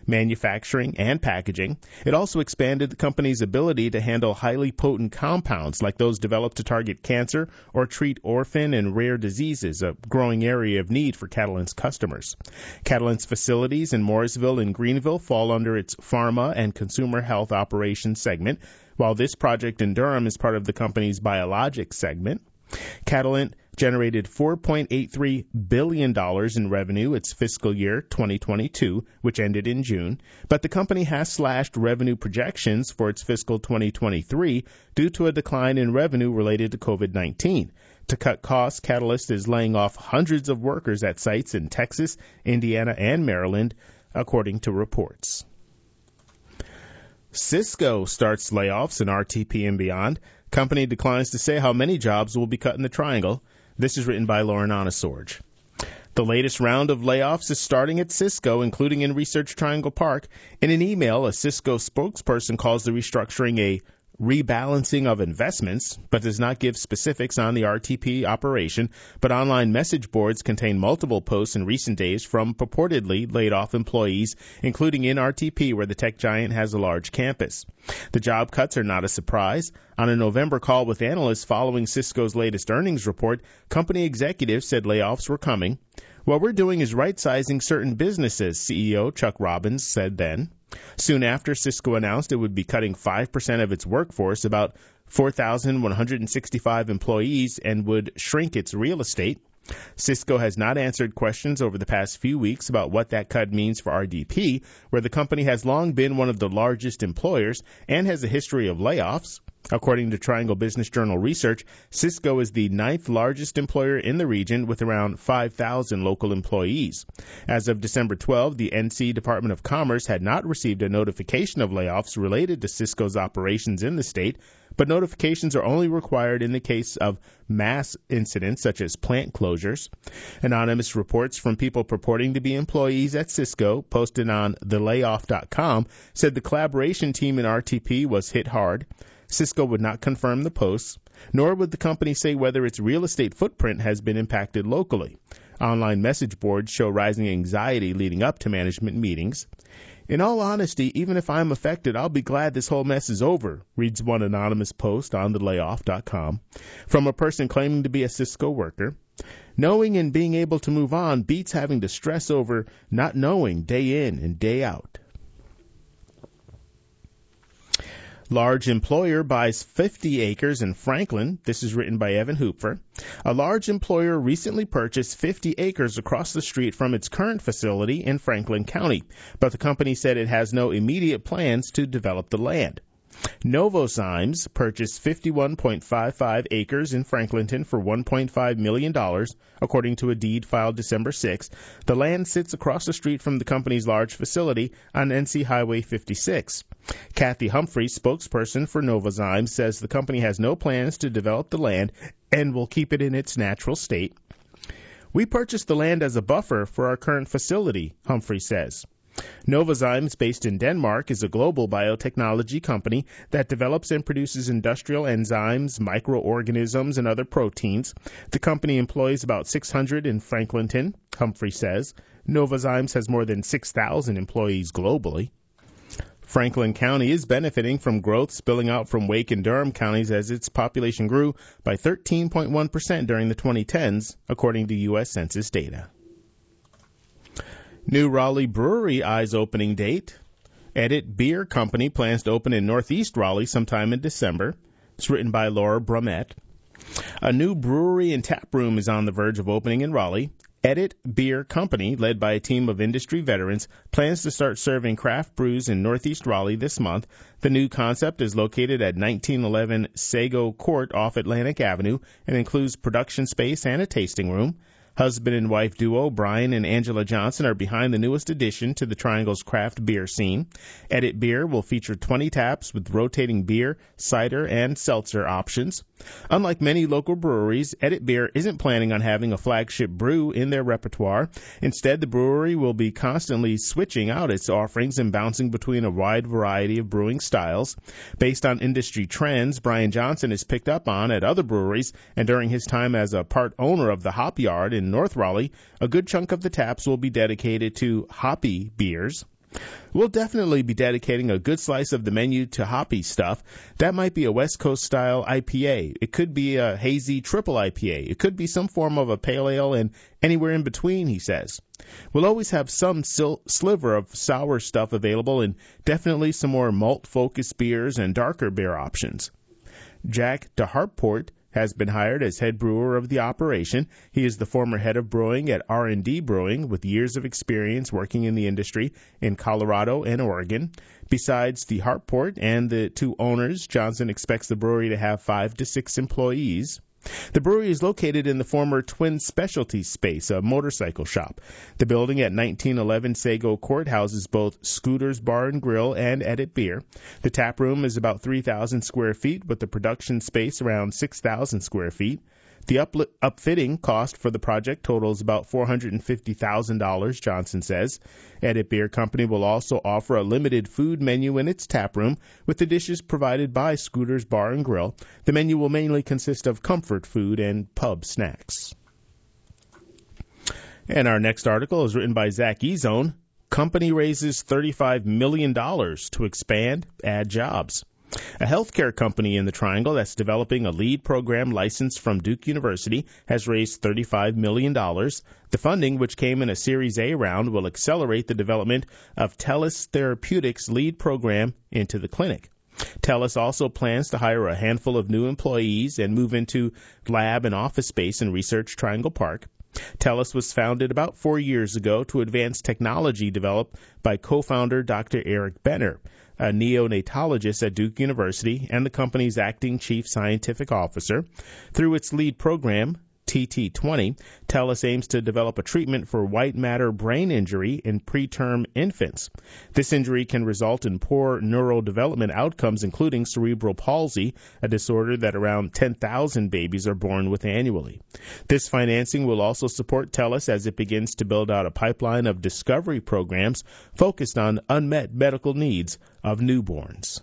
manufacturing, and packaging. It also expanded the company's ability to handle highly potent compounds like those developed to target cancer or treat orphan and rare diseases, a growing area of need for Catalent's customers. Catalent's facilities in Morrisville and Greenville fall under its Pharma and Consumer Health Operations segment, while this project in Durham is part of the company's Biologics segment. Catalent generated $4.83 billion in revenue its fiscal year 2022, which ended in June, but the company has slashed revenue projections for its fiscal 2023 due to a decline in revenue related to COVID-19. To cut costs, Catalyst is laying off hundreds of workers at sites in Texas, Indiana, and Maryland, according to reports. Cisco starts layoffs in RTP and beyond. Company declines to say how many jobs will be cut in the Triangle. This is written by Lauren Onesorge. The latest round of layoffs is starting at Cisco, including in Research Triangle Park. In an email, a Cisco spokesperson calls the restructuring a rebalancing of investments, but does not give specifics on the RTP operation. But online message boards contain multiple posts in recent days from purportedly laid-off employees, including in RTP, where the tech giant has a large campus. The job cuts are not a surprise. On a November call with analysts following Cisco's latest earnings report, company executives said layoffs were coming. What we're doing is right-sizing certain businesses, CEO Chuck Robbins said then. Soon after, Cisco announced it would be cutting 5% of its workforce, about 4,165 employees, and would shrink its real estate. Cisco has not answered questions over the past few weeks about what that cut means for RDP, where the company has long been one of the largest employers and has a history of layoffs. According to Triangle Business Journal research, Cisco is the 9th largest employer in the region with around 5,000 local employees. As of December 12, the NC Department of Commerce had not received a notification of layoffs related to Cisco's operations in the state, but notifications are only required in the case of mass incidents such as plant closures. Anonymous reports from people purporting to be employees at Cisco, posted on thelayoff.com, said the collaboration team in RTP was hit hard. Cisco would not confirm the posts, nor would the company say whether its real estate footprint has been impacted locally. Online message boards show rising anxiety leading up to management meetings. In all honesty, even if I'm affected, I'll be glad this whole mess is over, reads one anonymous post on thelayoff.com from a person claiming to be a Cisco worker. Knowing and being able to move on beats having to stress over not knowing day in and day out. Large employer buys 50 acres in Franklin. This is written by Evan Hooper. A large employer recently purchased 50 acres across the street from its current facility in Franklin County, but the company said it has no immediate plans to develop the land. Novozymes purchased 51.55 acres in Franklinton for $1.5 million, according to a deed filed December 6. The land sits across the street from the company's large facility on NC Highway 56. Kathy Humphrey, spokesperson for Novozymes, says the company has no plans to develop the land and will keep it in its natural state. We purchased the land as a buffer for our current facility, Humphrey says. Novozymes, based in Denmark, is a global biotechnology company that develops and produces industrial enzymes, microorganisms, and other proteins. The company employs about 600 in Franklinton, Humphrey says. Novozymes has more than 6,000 employees globally. Franklin County is benefiting from growth spilling out from Wake and Durham counties as its population grew by 13.1% during the 2010s, according to U.S. Census data. New Raleigh brewery eyes opening date. Edit Beer Company plans to open in Northeast Raleigh sometime in December. It's written by Laura Brumett. A new brewery and tap room is on the verge of opening in Raleigh. Edit Beer Company, led by a team of industry veterans, plans to start serving craft brews in Northeast Raleigh this month. The new concept is located at 1911 Sago Court off Atlantic Avenue and includes production space and a tasting room. Husband and wife duo Brian and Angela Johnson are behind the newest addition to the Triangle's craft beer scene. Edit Beer will feature 20 taps with rotating beer, cider, and seltzer options. Unlike many local breweries, Edit Beer isn't planning on having a flagship brew in their repertoire. Instead, the brewery will be constantly switching out its offerings and bouncing between a wide variety of brewing styles. Based on industry trends, Brian Johnson has picked up on at other breweries, and during his time as a part owner of the Hop Yard in North Raleigh, a good chunk of the taps will be dedicated to hoppy beers. We'll definitely be dedicating a good slice of the menu to hoppy stuff. That might be a West Coast style IPA. It could be a hazy triple IPA. It could be some form of a pale ale and anywhere in between, he says. We'll always have some sliver of sour stuff available and definitely some more malt-focused beers and darker beer options. Jack DeHartport has been hired as head brewer of the operation. He is the former head of brewing at R&D Brewing with years of experience working in the industry in Colorado and Oregon. Besides DeHartport and the two owners, Johnson expects the brewery to have 5 to 6 employees. The brewery is located in the former Twin Specialty Space, a motorcycle shop. The building at 1911 Sago Court houses both Scooter's Bar and Grill and Edit Beer. The tap room is about 3,000 square feet, with the production space around 6,000 square feet. The upfitting cost for the project totals about $450,000, Johnson says. Edit Beer Company will also offer a limited food menu in its tap room, with the dishes provided by Scooter's Bar and Grill. The menu will mainly consist of comfort food and pub snacks. And our next article is written by Zach Ezone. Company raises $35 million to expand, add jobs. A healthcare company in the Triangle that's developing a lead program licensed from Duke University has raised $35 million. The funding, which came in a Series A round, will accelerate the development of TELUS Therapeutics' lead program into the clinic. TELUS also plans to hire a handful of new employees and move into lab and office space in Research Triangle Park. TELUS was founded about 4 years ago to advance technology developed by co-founder Dr. Eric Benner, a neonatologist at Duke University and the company's acting chief scientific officer. Through its lead program, TT20, TELUS aims to develop a treatment for white matter brain injury in preterm infants. This injury can result in poor neurodevelopment outcomes, including cerebral palsy, a disorder that around 10,000 babies are born with annually. This financing will also support TELUS as it begins to build out a pipeline of discovery programs focused on unmet medical needs of newborns.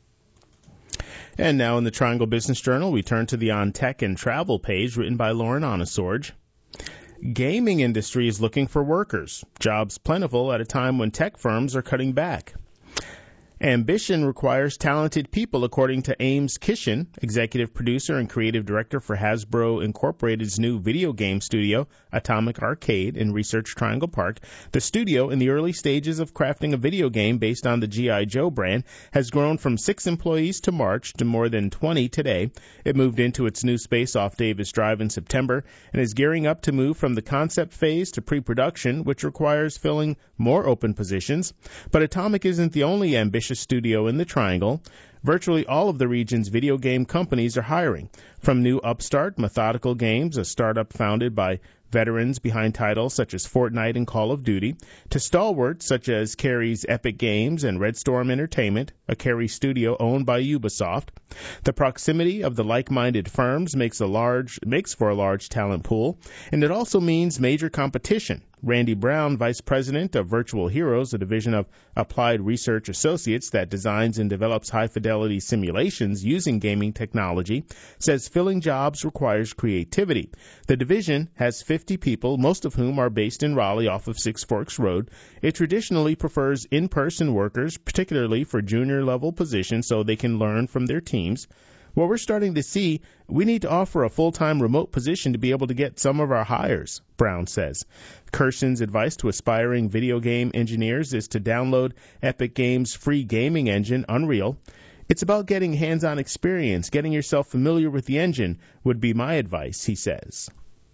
And now in the Triangle Business Journal, we turn to the On Tech and Travel page written by Lauren Onosorge. Gaming industry is looking for workers. Jobs plentiful at a time when tech firms are cutting back. Ambition requires talented people, according to Ames Kishen, executive producer and creative director for Hasbro Incorporated's new video game studio, Atomic Arcade, in Research Triangle Park. The studio, in the early stages of crafting a video game based on the G.I. Joe brand, has grown from 6 employees to March to more than 20 today. It moved into its new space off Davis Drive in September and is gearing up to move from the concept phase to pre-production, which requires filling more open positions. But Atomic isn't the only ambitious studio in the Triangle. Virtually all of the region's video game companies are hiring, from new upstart Methodical Games, a startup founded by veterans behind titles such as Fortnite and Call of Duty, to stalwarts such as Kerry's Epic Games and Red Storm Entertainment, a Kerry studio owned by Ubisoft. The proximity of the like-minded firms makes for a large talent pool, and it also means major competition. Randy Brown, vice president of Virtual Heroes, a division of Applied Research Associates that designs and develops high-fidelity simulations using gaming technology, says filling jobs requires creativity. The division has 50 people, most of whom are based in Raleigh off of Six Forks Road. It traditionally prefers in-person workers, particularly for junior-level positions, so they can learn from their teams. What we're starting to see, we need to offer a full-time remote position to be able to get some of our hires, Brown says. Kirshen's advice to aspiring video game engineers is to download Epic Games' free gaming engine, Unreal. It's about getting hands-on experience, getting yourself familiar with the engine would be my advice, he says.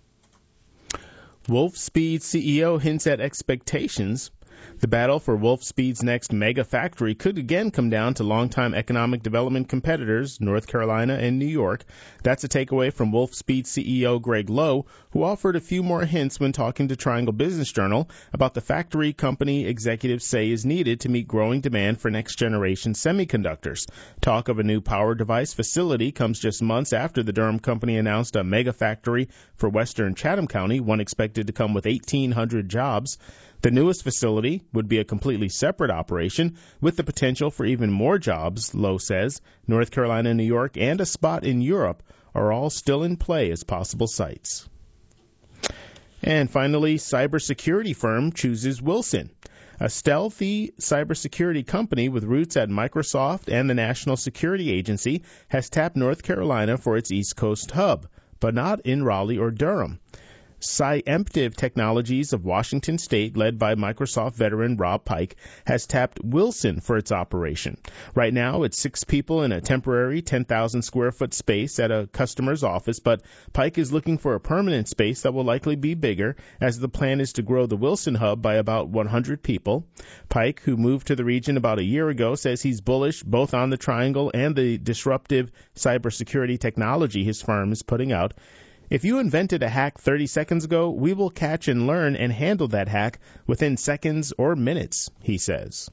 Wolfspeed CEO hints at expectations. The battle for Wolfspeed's next mega factory could again come down to longtime economic development competitors, North Carolina and New York. That's a takeaway from Wolfspeed CEO Greg Lowe, who offered a few more hints when talking to Triangle Business Journal about the factory company executives say is needed to meet growing demand for next-generation semiconductors. Talk of a new power device facility comes just months after the Durham company announced a mega factory for western Chatham County, one expected to come with 1,800 jobs. The newest facility would be a completely separate operation with the potential for even more jobs, Lowe says. North Carolina, New York, and a spot in Europe are all still in play as possible sites. And finally, cybersecurity firm chooses Wilson. A stealthy cybersecurity company with roots at Microsoft and the National Security Agency has tapped North Carolina for its East Coast hub, but not in Raleigh or Durham. Sciemptive Technologies of Washington State, led by Microsoft veteran Rob Pike, has tapped Wilson for its operation. Right now, it's 6 people in a temporary 10,000 square foot space at a customer's office, but Pike is looking for a permanent space that will likely be bigger, as the plan is to grow the Wilson hub by about 100 people. Pike, who moved to the region about a year ago, says he's bullish both on the Triangle and the disruptive cybersecurity technology his firm is putting out. If you invented a hack 30 seconds ago, we will catch and learn and handle that hack within seconds or minutes, he says.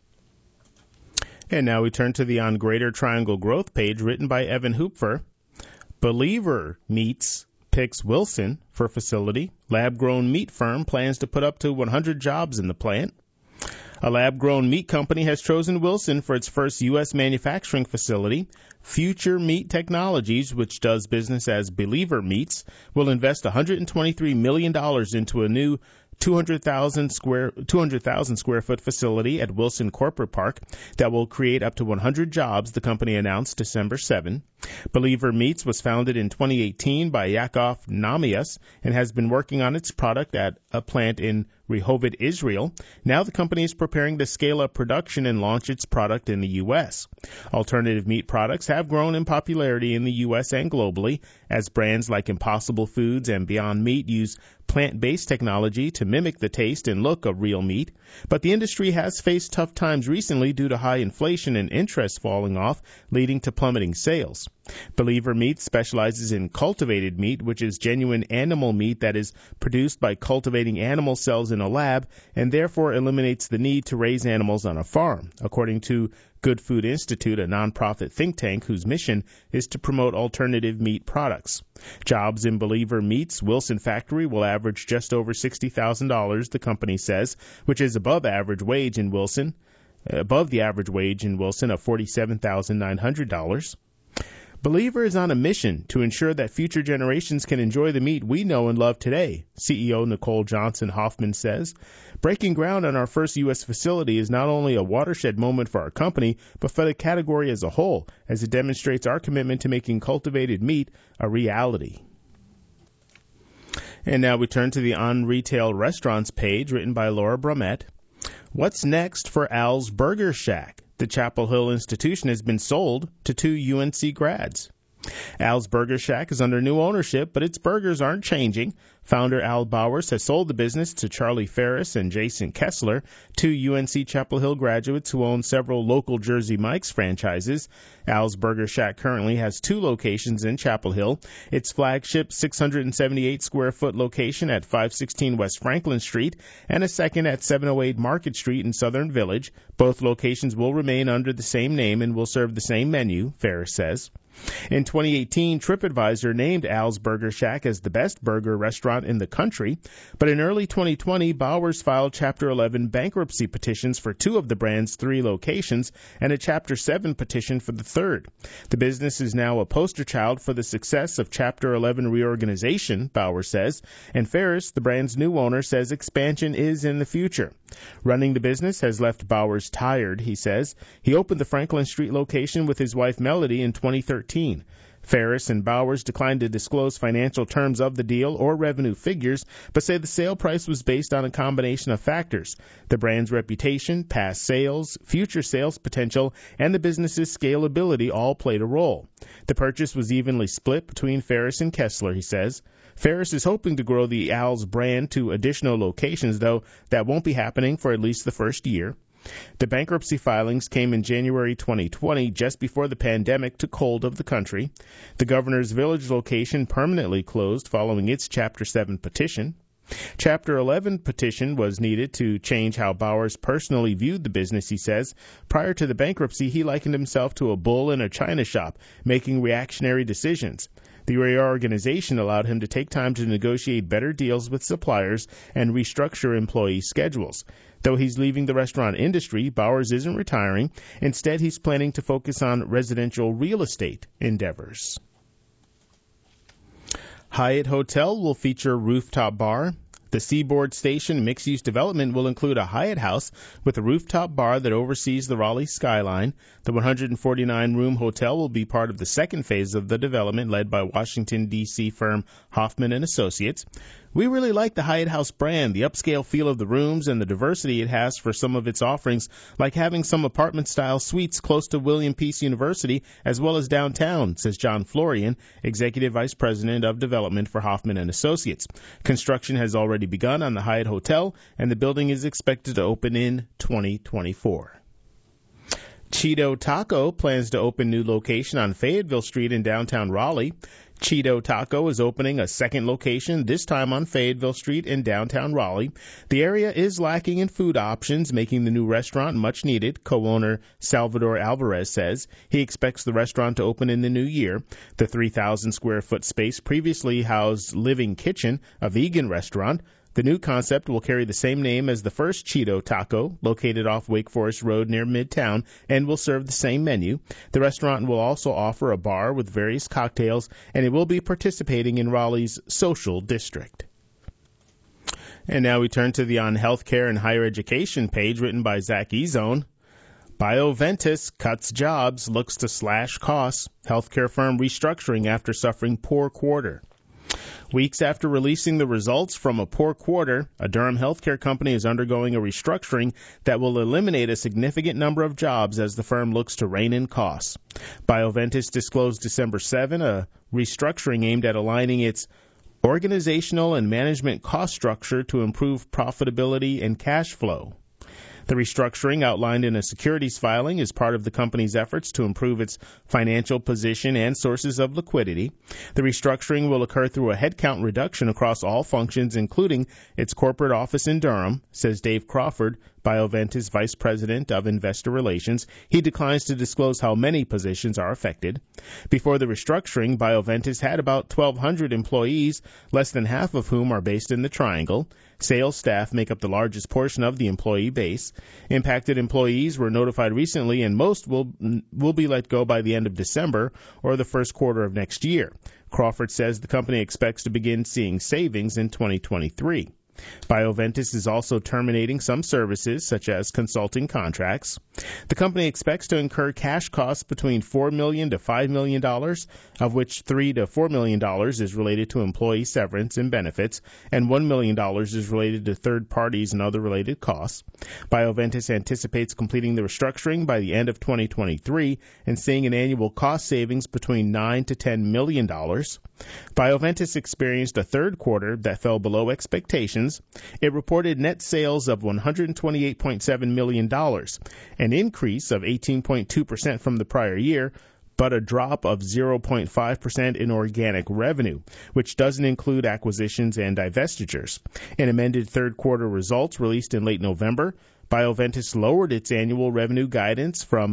And now we turn to the On Greater Triangle Growth page written by Evan Hupfer. Believer Meats picks Wilson for facility. Lab-grown meat firm plans to put up to 100 jobs in the plant. A lab-grown meat company has chosen Wilson for its first U.S. manufacturing facility. Future Meat Technologies, which does business as Believer Meats, will invest $123 million into a new 200,000 square foot facility at Wilson Corporate Park that will create up to 100 jobs, the company announced December 7. Believer Meats was founded in 2018 by Yaakov Namias and has been working on its product at a plant in Rehovot, Israel. Now the company is preparing to scale up production and launch its product in the U.S. Alternative meat products have grown in popularity in the U.S. and globally, as brands like Impossible Foods and Beyond Meat use plant-based technology to mimic the taste and look of real meat. But the industry has faced tough times recently due to high inflation and interest falling off, leading to plummeting sales. Believer Meat specializes in cultivated meat, which is genuine animal meat that is produced by cultivating animal cells in a lab and therefore eliminates the need to raise animals on a farm, according to Good Food Institute, a nonprofit think tank whose mission is to promote alternative meat products. Jobs in Believer Meat's Wilson factory will average just over $60,000, the company says, which is above the average wage in Wilson of $47,900. Believer is on a mission to ensure that future generations can enjoy the meat we know and love today, CEO Nicole Johnson Hoffman says. Breaking ground on our first U.S. facility is not only a watershed moment for our company, but for the category as a whole, as it demonstrates our commitment to making cultivated meat a reality. And now we turn to the On Retail Restaurants page, written by Laura Brumett. What's next for Al's Burger Shack? The Chapel Hill institution has been sold to 2 UNC grads. Al's Burger Shack is under new ownership, but its burgers aren't changing. Founder Al Bowers has sold the business to Charlie Ferris and Jason Kessler, 2 UNC Chapel Hill graduates who own several local Jersey Mike's franchises. Al's Burger Shack currently has 2 locations in Chapel Hill. Its flagship 678-square-foot location at 516 West Franklin Street and a second at 708 Market Street in Southern Village. Both locations will remain under the same name and will serve the same menu, Ferris says. In 2018, TripAdvisor named Al's Burger Shack as the best burger restaurant in the country, but in early 2020, Bowers filed Chapter 11 bankruptcy petitions for 2 of the brand's 3 locations and a Chapter 7 petition for the 3rd. The business is now a poster child for the success of Chapter 11 reorganization, Bowers says, and Ferris, the brand's new owner, says expansion is in the future. Running the business has left Bowers tired, he says. He opened the Franklin Street location with his wife Melody in 2013. Ferris and Bowers declined to disclose financial terms of the deal or revenue figures, but say the sale price was based on a combination of factors: the brand's reputation, past sales, future sales potential, and the business's scalability all played a role. The purchase was evenly split between Ferris and Kessler, he says. Ferris is hoping to grow the Al's brand to additional locations, though that won't be happening for at least the first year. The bankruptcy filings came in January 2020, just before the pandemic took hold of the country. The Governor's Village location permanently closed following its Chapter 7 petition. Chapter 11 petition was needed to change how Bowers personally viewed the business, he says. Prior to the bankruptcy, he likened himself to a bull in a china shop, making reactionary decisions. The reorganization allowed him to take time to negotiate better deals with suppliers and restructure employee schedules. Though he's leaving the restaurant industry, Bowers isn't retiring. Instead, he's planning to focus on residential real estate endeavors. Hyatt Hotel will feature rooftop bar. The Seaboard Station mixed-use development will include a Hyatt House with a rooftop bar that oversees the Raleigh skyline. The 149-room hotel will be part of the second phase of the development led by Washington, D.C. firm Hoffman & Associates. We really like the Hyatt House brand, the upscale feel of the rooms, and the diversity it has for some of its offerings, like having some apartment-style suites close to William Peace University as well as downtown, says John Florian, Executive Vice President of Development for Hoffman & Associates. Construction has already begun on the Hyatt Hotel, and the building is expected to open in 2024. Cheeto Taco plans to open new location on Fayetteville Street in downtown Raleigh. Cheeto Taco is opening a second location, this time on Fayetteville Street in downtown Raleigh. The area is lacking in food options, making the new restaurant much needed, co-owner Salvador Alvarez says. He expects the restaurant to open in the new year. The 3,000-square-foot space previously housed Living Kitchen, a vegan restaurant. The new concept will carry the same name as the first Cheeto Taco, located off Wake Forest Road near Midtown, and will serve the same menu. The restaurant will also offer a bar with various cocktails, and it will be participating in Raleigh's social district. And now we turn to the On Healthcare and Higher Education page written by Zach Ezone. Bioventus cuts jobs, looks to slash costs. Healthcare firm restructuring after suffering poor quarter. Weeks after releasing the results from a poor quarter, a Durham healthcare company is undergoing a restructuring that will eliminate a significant number of jobs as the firm looks to rein in costs. Bioventus disclosed December 7 a restructuring aimed at aligning its organizational and management cost structure to improve profitability and cash flow. The restructuring, outlined in a securities filing, is part of the company's efforts to improve its financial position and sources of liquidity. The restructuring will occur through a headcount reduction across all functions, including its corporate office in Durham, says Dave Crawford, Bioventus Vice President of Investor Relations. He declines to disclose how many positions are affected. Before the restructuring, Bioventus had about 1,200 employees, less than half of whom are based in the Triangle. Sales staff make up the largest portion of the employee base. Impacted employees were notified recently, and most will be let go by the end of December or the first quarter of next year. Crawford says the company expects to begin seeing savings in 2023. Bioventus is also terminating some services, such as consulting contracts. The company expects to incur cash costs between $4 million to $5 million, of which $3 to $4 million is related to employee severance and benefits, and $1 million is related to third parties and other related costs. Bioventus anticipates completing the restructuring by the end of 2023 and seeing an annual cost savings between $9 to $10 million. Bioventus experienced a third quarter that fell below expectations. It reported net sales of $128.7 million, an increase of 18.2% from the prior year, but a drop of 0.5% in organic revenue, which doesn't include acquisitions and divestitures. In amended third quarter results released in late November, Bioventus lowered its annual revenue guidance from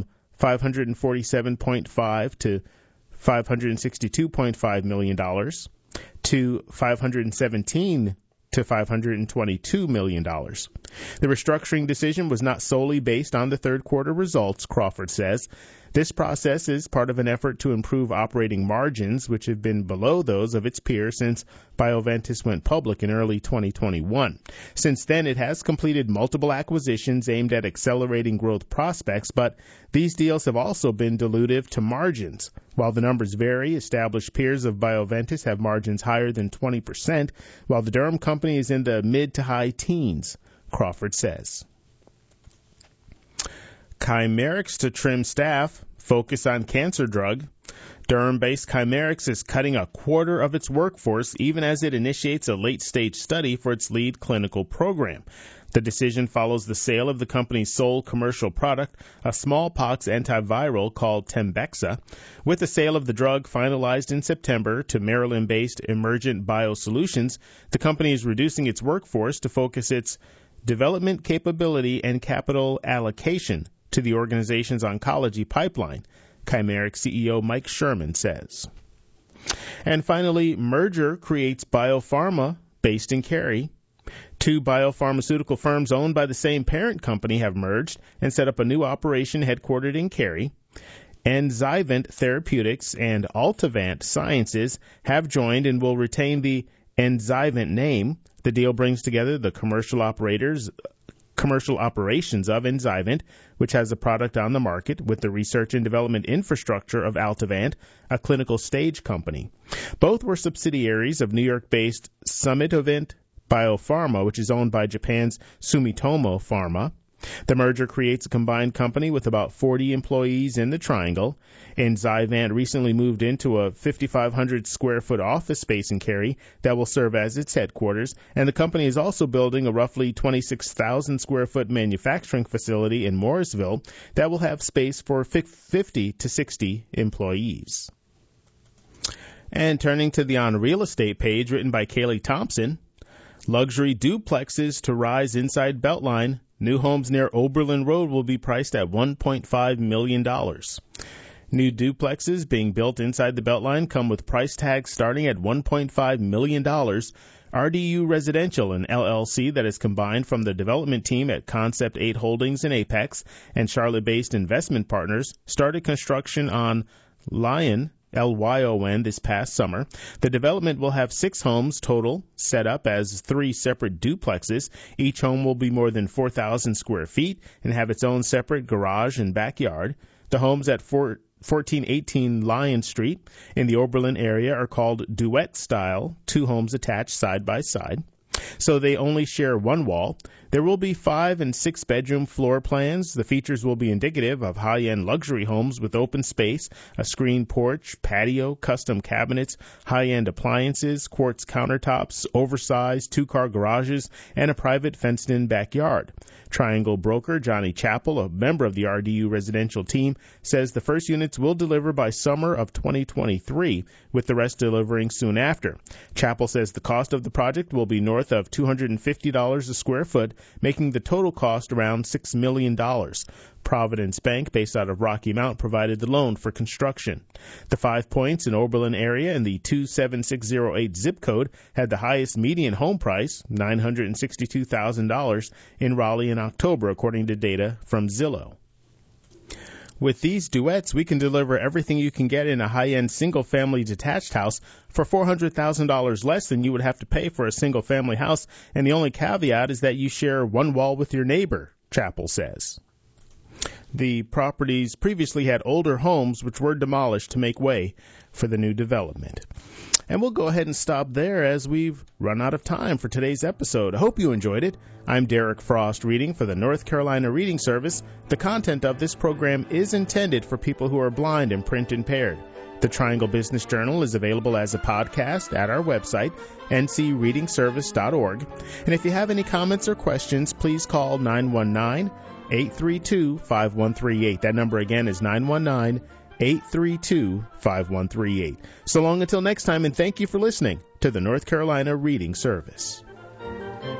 $547.5 to $562.5 million to $517 to $522 million. The restructuring decision was not solely based on the third quarter results, Crawford says. This process is part of an effort to improve operating margins, which have been below those of its peers since Bioventus went public in early 2021. Since then, it has completed multiple acquisitions aimed at accelerating growth prospects, but these deals have also been dilutive to margins. While the numbers vary, established peers of Bioventus have margins higher than 20%, while the Durham company is in the mid to high teens, Crawford says. Chimerix to trim staff, focus on cancer drug. Durham-based Chimerix is cutting a quarter of its workforce even as it initiates a late-stage study for its lead clinical program. The decision follows the sale of the company's sole commercial product, a smallpox antiviral called Tembexa. With the sale of the drug finalized in September to Maryland-based Emergent Biosolutions, the company is reducing its workforce to focus its development capability and capital allocation to the organization's oncology pipeline, Chimerix CEO Mike Sherman says. And finally, merger creates biopharma based in Cary. Two biopharmaceutical firms owned by the same parent company have merged and set up a new operation headquartered in Cary. Enzivant Therapeutics and Altavant Sciences have joined and will retain the Enzivant name. The deal brings together the commercial operations of Enzivant, which has a product on the market, with the research and development infrastructure of Altavant, a clinical stage company. Both were subsidiaries of New York-based Summitovant Biopharma, which is owned by Japan's Sumitomo Pharma. The merger creates a combined company with about 40 employees in the Triangle. Enzivant recently moved into a 5,500 square foot office space in Cary that will serve as its headquarters, and the company is also building a roughly 26,000 square foot manufacturing facility in Morrisville that will have space for 50 to 60 employees. And turning to the On Real Estate page, written by Kaylee Thompson, luxury duplexes to rise inside Beltline. New homes near Oberlin Road will be priced at $1.5 million. New duplexes being built inside the Beltline come with price tags starting at $1.5 million. RDU Residential, an LLC that is combined from the development team at Concept 8 Holdings in Apex and Charlotte-based investment partners, started construction on Lyon, LYON, this past summer. The development will have 6 homes total, set up as 3 separate duplexes. Each home will be more than 4,000 square feet and have its own separate garage and backyard. The homes at 1418 Lyon Street in the Oberlin area are called Duet Style, 2 homes attached side by side. So they only share one wall. There will be 5 and 6 bedroom floor plans. The features will be indicative of high-end luxury homes with open space, a screened porch, patio, custom cabinets, high-end appliances, quartz countertops, oversized 2-car garages, and a private fenced-in backyard. Triangle broker Johnny Chappell, a member of the RDU residential team, says the first units will deliver by summer of 2023, with the rest delivering soon after. Chappell says the cost of the project will be north of $250 a square foot, making the total cost around $6 million. Providence Bank, based out of Rocky Mount, provided the loan for construction. The 5 Points in Oberlin area in the 27608 zip code had the highest median home price, $962,000, in Raleigh in October, according to data from Zillow. With these duets, we can deliver everything you can get in a high-end single-family detached house for $400,000 less than you would have to pay for a single-family house, and the only caveat is that you share one wall with your neighbor, Chappell says. The properties previously had older homes which were demolished to make way for the new development. And we'll go ahead and stop there as we've run out of time for today's episode. I hope you enjoyed it. I'm Derek Frost reading for the North Carolina Reading Service. The content of this program is intended for people who are blind and print impaired. The Triangle Business Journal is available as a podcast at our website, ncreadingservice.org. And if you have any comments or questions, please call 919-832-5138. That number again is 919-832-5138. So long until next time, and thank you for listening to the North Carolina Reading Service.